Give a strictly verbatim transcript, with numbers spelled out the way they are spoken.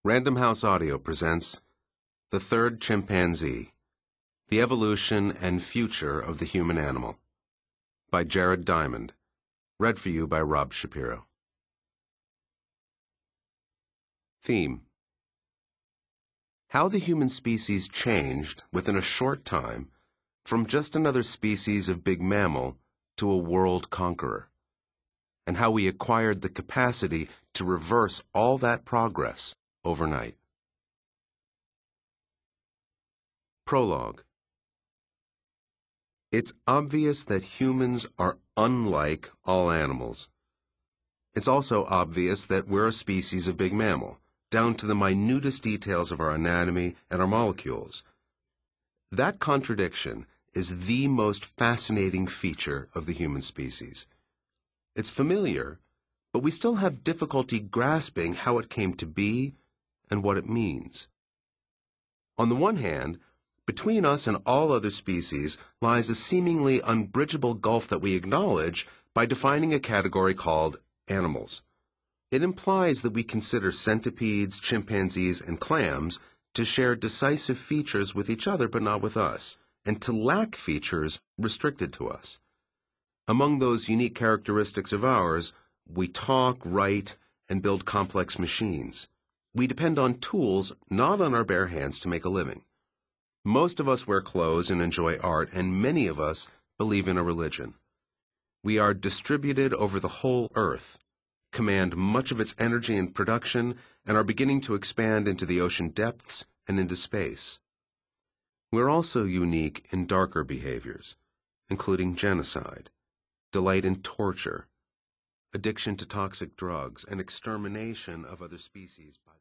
Random House Audio presents The Third Chimpanzee, The Evolution and Future of the Human Animal by Jared Diamond, read for you by Rob Shapiro. Theme: How the human species changed within a short time from just another species of big mammal to a world conqueror, and how we acquired the capacity to reverse all that progress overnight. Prologue. It's obvious that humans are unlike all animals. It's also obvious that we're a species of big mammal, down to the minutest details of our anatomy and our molecules. That contradiction is the most fascinating feature of the human species. It's familiar, but we still have difficulty grasping how it came to be and what it means. On the one hand, between us and all other species lies a seemingly unbridgeable gulf that we acknowledge by defining a category called animals. It implies that we consider centipedes, chimpanzees, and clams to share decisive features with each other but not with us, and to lack features restricted to us. Among those unique characteristics of ours, we talk, write, and build complex machines. We depend on tools, not on our bare hands, to make a living. Most of us wear clothes and enjoy art, and many of us believe in a religion. We are distributed over the whole earth, command much of its energy and production, and are beginning to expand into the ocean depths and into space. We're also unique in darker behaviors, including genocide, delight in torture, addiction to toxic drugs, and extermination of other species by